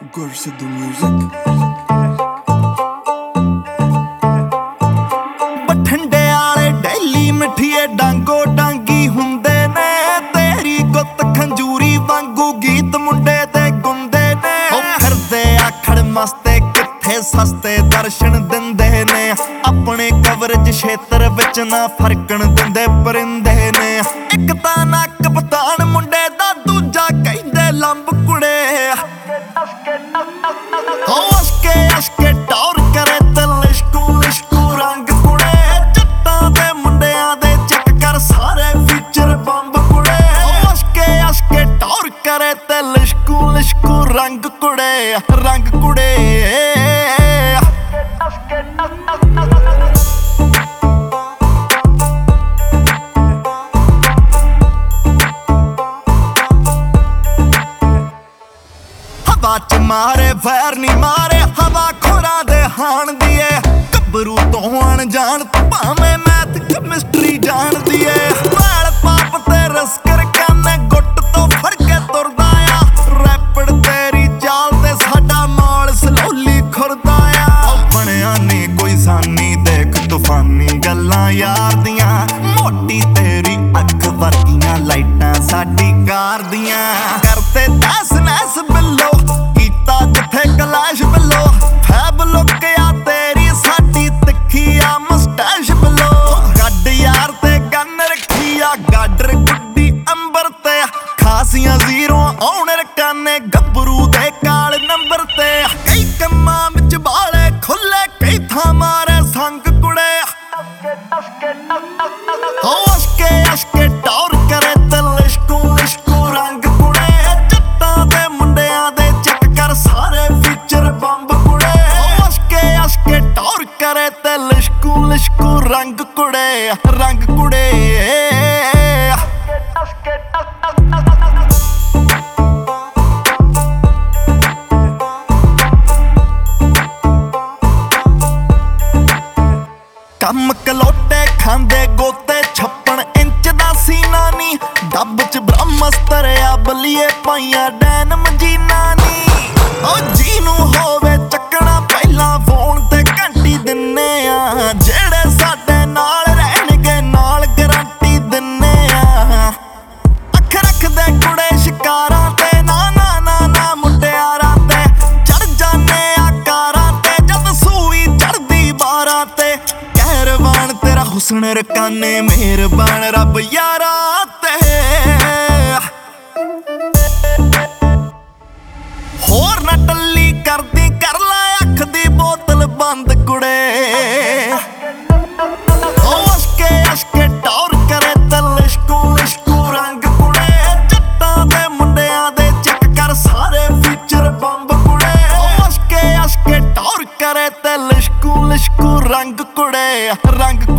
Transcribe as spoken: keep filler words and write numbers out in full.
Gorsidu Music। ਬਠਿੰਡੇ ਵਾਲੇ daily ਮਠੀਏ Dango Dangi ਹੁੰਦੇ ਨੇ, ਤੇਰੀ ਗੁੱਤ ਖੰਜੂਰੀ ਵਾਂਗੂ ਗੀਤ ਮੁੰਡੇ ਤੇ ਗੁੰਦੇ ਨੇ। ਉਹ ਫਿਰਦੇ ਆਖੜ ਮਸਤੇ ਕਿੱਥੇ ਸਸਤੇ ਦਰਸ਼ਨ ਦਿੰਦੇ ਨੇ, ਆਪਣੇ ਕਵਰੇਜ ਖੇਤਰ ਵਿੱਚ ਨਾ ਫਰਕਣ ਦਿੰਦੇ ਪਰਿੰਦੇ ਨੇ। ਇੱਕ ਤਾਂ ਨਾ ਕਪਤਾਨ ਮੁੰਡੇ ਦਾ, ਦੂਜਾ ਕਹਿੰਦੇ ਲੰਬ ਕੁੜੇ। ਹੋ ਅਸ਼ਕੇ ਅਸ਼ਕੇ ਟੌਰ ਕਰੇ ਤੇ ਲਿਸ਼ਕੂ ਲਿਸ਼ਕੂ ਰੰਗ ਕੁੜੇ, ਜੱਟਾਂ ਦੇ ਮੁੰਡਿਆਂ ਦੇ ਚੱਕ ਕਰ ਸਾਰੇ ਫੀਚਰ ਬੰਬ ਕੁੜੇ। ਹੋ ਅਸ਼ਕੇ ਅਸ਼ਕੇ ਟੌਰ ਕਰੇ ਤੇ ਲਿਸ਼ਕੂ ਲਿਸ਼ਕੂ ਰੰਗ ਕੁੜੇ, ਰੰਗ ਕੁੜੇ। ਹਵਾ ਚ ਮਾਰੇ ਫੈਰ ਨੀ ਮਾਰੇ, ਹਵਾ ਖੋਰਾਂ ਦੇ ਹਾਣ ਦੀ ਏ। ਗੱਭਰੂ ਤੋਂ ਅਣਜਾਣ ਭਾਵੇਂ ਮੈਥ ਕੈਮਿਸਟਰੀ ਜਾਣਦੀ ਏ। ਵੈਲ ਪਾਪ ਤੇ ਰਸਕਰ ਕਾਨੇ ਗੁੱਟ ਤੋਂ ਫੜ ਕੇ ਤੁਰਦਾ ਆ, ਰੈਪੜ ਤੇਰੀ ਚਾਲ ਤੇ ਸਾਡਾ ਮਾਲ ਸਲੋਲੀ ਖੁਰਦਾ ਆ। ਬਣਿਆ ਨੀ ਕੋਈ ਸਾਨੀ ਦੇਖ ਤੂਫਾਨੀ ਗੱਲਾਂ ਯਾਰ ਦੀਆਂ, ਮੋਟੀ ਤੇਰੀ ਅੱਖ ਵਰਗੀਆਂ ਲਾਈਟਾਂ ਸਾਡੀ ਕਾਰ ਦੀਆਂ। ਕਰਤੇ ਦਸ ਨੈਸ ਬਿੱਲੋ ਕੀਤਾ ਜਿੱਥੇ ਕਲਾਸ਼ ਬਿੱਲੋ, ਫੈਬ ਲੁਕਿਆ ਤੇਰੀ ਸਾਡੀ ਤਿੱਖੀ ਆ ਮਸਟੈਸ਼ ਬਿੱਲੋ। ਗੱਡ ਯਾਰ ਤੇ ਗੰਨ ਰੱਖੀ ਆ ਗਾਡਰ ਗੁੱਡੀ ਅੰਬਰ ਤੇ, ਖਾਸੀਆਂ ਜ਼ੀਰੋ ਆਉਣ ਰਕਾਨੇ ਗੱਭਰੂ ਦੇ ਕਾਲ ਨੰਬਰ ਤੇ। ਕਈ ਕੰਮਾਂ ਵਿੱਚ ਬਾਲੇ ਖੁੱਲੇ, ਕਈ ਥਾਂ ਮਾਰੇ ਸੰਗ ਕੁੜੇ। ਹੋ ਅਸ਼ਕੇ ਅਸ਼ਕੇ ਟੌਰ ਕਰੇ ਤੇ ਲਿਸ਼ਕੂ ਲਿਸ਼ਕੂ ਰੰਗ ਕੁੜੇ, ਜੱਟਾਂ ਦੇ ਮੁੰਡਿਆਂ ਦੇ ਚੱਕ ਕਰ ਸਾਰੇ ਫੀਚਰ ਬੰਬ ਕੁੜੇ। ਹੋ ਅਸ਼ਕੇ ਅਸ਼ਕੇ ਟੌਰ ਕਰੇ ਤੇ ਲਿਸ਼ਕੂ ਲਿਸ਼ਕੂ ਰੰਗ ਕੁੜੇ, ਰੰਗ ਕੁੜੇ। ਕੰਮ ਕਲੋਟੇ ਖਾਂਦੇ ਗੋਤੇ, ਛੱਪਣ ਇੰਚ ਦਾ ਸੀਨਾ ਨੀ, ਡੱਬ ਚ ਬ੍ਰਹਮਸਤਰ ਆ ਬਲੀਏ ਪਾਈਆਂ ਡੈਨ ਮਜੀਨਾ ਨੀ। ਉਹ ਜਿਹਨੂੰ ਹੋਵੇ ਚੱਕਣਾ ਪਹਿਲਾਂ ਫੋਨ ਤੇ ਘੰਟੀ ਦਿੰਨੇ ਆ, ਜਿਹੜੇ ਸਾਡੇ ਨਾਲ ਰਹਿਣਗੇ ਨਾਲ ਗਰੰਟੀ ਦਿੰਨੇ ਆ। ਅੱਖ ਰੱਖਦੇ ਕੁੜੇ ਸ਼ਿਕਾਰਾਂ ਤੇ, ਨਾ ਨਾ ਨਾ ਨਾ ਮੁਟਿਆਰਾਂ ਤੇ, ਚੜ ਜਾਨੇ ਆ ਕਾਰਾਂ ਤੇ ਜਦ ਸੂਈ ਚੜਦੀ ਬਾਰਾਂ ਤੇ। ਕਹਿਰਵਾਨ ਤੇਰਾ ਹੁਸਨ ਰਕਾਨੇ ਮਿਹਰਬਾਨ ਰੱਬ ਯਾਰਾਂ ਤੇ, ਹੋਰ ਨਾ ਟੱਲੀ ਕਰਦੀ ਕਰ ਲੈ ਅੱਖ ਦੀ ਬੋਤਲ ਬੰਦ ਕੁੜੇ। ਹੋ ਅਸ਼ਕੇ ਅਸ਼ਕੇ ਟੌਰ ਕਰੇ ਤੇ ਲਿਸ਼ਕੂ ਲਿਸ਼ਕੂ ਰੰਗ ਕੁੜੇ, ਜੱਟਾਂ ਦੇ ਮੁੰਡਿਆਂ ਦੇ ਚੱਕ ਕਰ ਸਾਰੇ ਫੀਚਰ ਬੰਬ ਕੁੜੇ। ਹੋ ਅਸ਼ਕੇ ਅਸ਼ਕੇ ਟੌਰ ਕਰੇ ਤੇ ਲਿਸ਼ਕੂ ਲਿਸ਼ਕੂ ਰੰਗ ਕੁੜੇ, ਰੰਗ